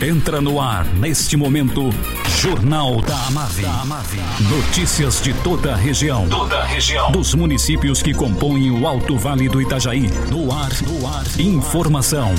Entra no ar, neste momento, Jornal da Amave. Notícias de toda a região. Dos municípios que compõem o Alto Vale do Itajaí. No ar. Informação.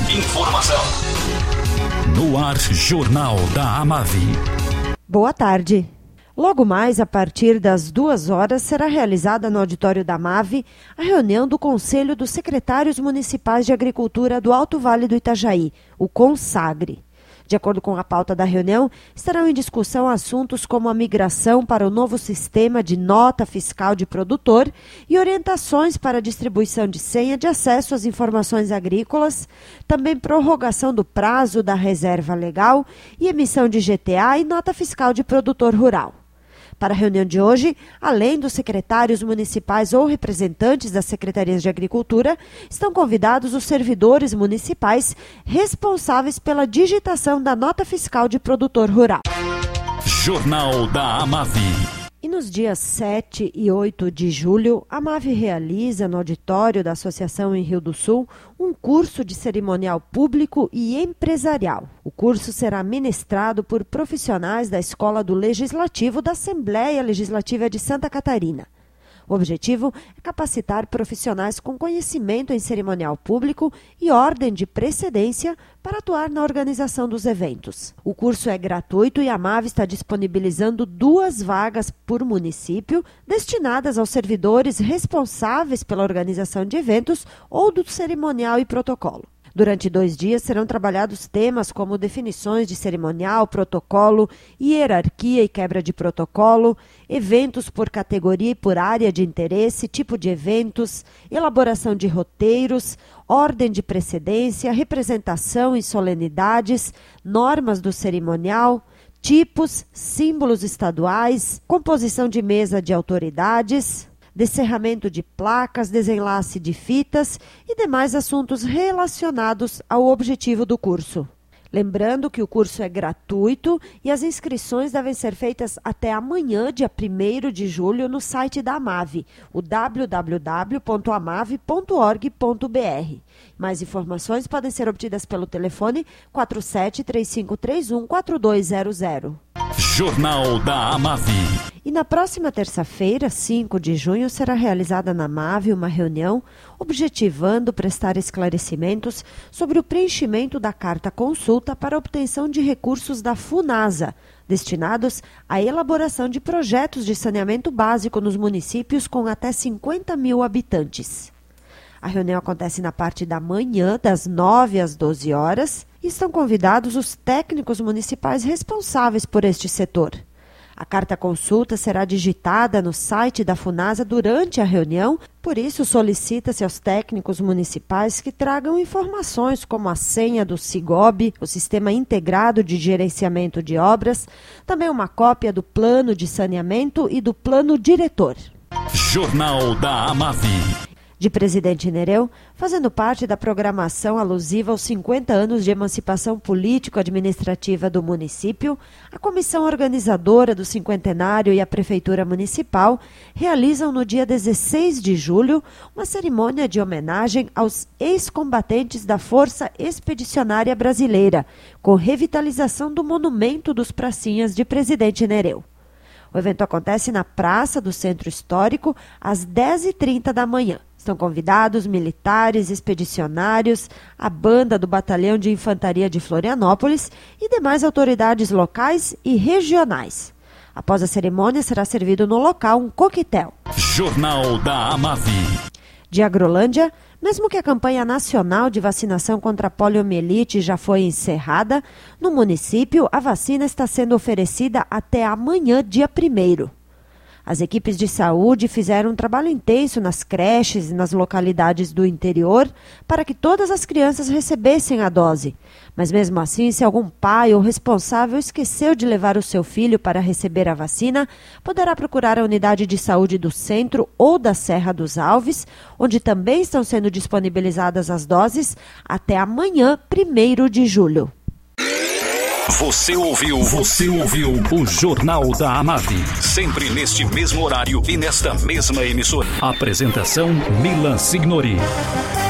No ar, Jornal da Amave. Boa tarde. Logo mais, a partir das 2 horas, será realizada no auditório da Amave a reunião do Conselho dos Secretários Municipais de Agricultura do Alto Vale do Itajaí, o CONSAGRE. De acordo com a pauta da reunião, estarão em discussão assuntos como a migração para o novo sistema de nota fiscal de produtor e orientações para a distribuição de senha de acesso às informações agrícolas, também prorrogação do prazo da reserva legal e emissão de GTA e nota fiscal de produtor rural. Para a reunião de hoje, além dos secretários municipais ou representantes das secretarias de agricultura, estão convidados os servidores municipais responsáveis pela digitação da nota fiscal de produtor rural. Jornal da Amave. E nos dias 7 e 8 de julho, a Amave realiza no auditório da Associação em Rio do Sul um curso de cerimonial público e empresarial. O curso será ministrado por profissionais da Escola do Legislativo da Assembleia Legislativa de Santa Catarina. O objetivo é capacitar profissionais com conhecimento em cerimonial público e ordem de precedência para atuar na organização dos eventos. O curso é gratuito e a Amave está disponibilizando 2 vagas por município destinadas aos servidores responsáveis pela organização de eventos ou do cerimonial e protocolo. Durante 2 dias serão trabalhados temas como definições de cerimonial, protocolo, hierarquia e quebra de protocolo, eventos por categoria e por área de interesse, tipo de eventos, elaboração de roteiros, ordem de precedência, representação em solenidades, normas do cerimonial, tipos, símbolos estaduais, composição de mesa de autoridades, descerramento de placas, desenlace de fitas e demais assuntos relacionados ao objetivo do curso. Lembrando que o curso é gratuito e as inscrições devem ser feitas até amanhã, dia 1º de julho, no site da Amave, o www.amave.org.br. Mais informações podem ser obtidas pelo telefone 4735314200. Jornal da Amave. E na próxima terça-feira, 5 de junho, será realizada na Amave uma reunião objetivando prestar esclarecimentos sobre o preenchimento da carta consulta para obtenção de recursos da FUNASA, destinados à elaboração de projetos de saneamento básico nos municípios com até 50 mil habitantes. A reunião acontece na parte da manhã, das 9 às 12 horas, e estão convidados os técnicos municipais responsáveis por este setor. A carta consulta será digitada no site da FUNASA durante a reunião, por isso solicita-se aos técnicos municipais que tragam informações como a senha do SIGOB, o Sistema Integrado de Gerenciamento de Obras, também uma cópia do Plano de Saneamento e do Plano Diretor. Jornal da Amave. De Presidente Nereu, fazendo parte da programação alusiva aos 50 anos de emancipação político-administrativa do município, a comissão organizadora do cinquentenário e a Prefeitura Municipal realizam no dia 16 de julho uma cerimônia de homenagem aos ex-combatentes da Força Expedicionária Brasileira, com revitalização do monumento dos Pracinhas de Presidente Nereu. O evento acontece na Praça do Centro Histórico às 10h30 da manhã. Estão convidados militares, expedicionários, a banda do Batalhão de Infantaria de Florianópolis e demais autoridades locais e regionais. Após a cerimônia, será servido no local um coquetel. Jornal da Amave. De Agrolândia, mesmo que a campanha nacional de vacinação contra a poliomielite já foi encerrada, no município a vacina está sendo oferecida até amanhã, dia 1º. As equipes de saúde fizeram um trabalho intenso nas creches e nas localidades do interior para que todas as crianças recebessem a dose. Mas mesmo assim, se algum pai ou responsável esqueceu de levar o seu filho para receber a vacina, poderá procurar a unidade de saúde do centro ou da Serra dos Alves, onde também estão sendo disponibilizadas as doses até amanhã, 1º de julho. Você ouviu o Jornal da Amave. Sempre neste mesmo horário e nesta mesma emissora. Apresentação Milan Signori.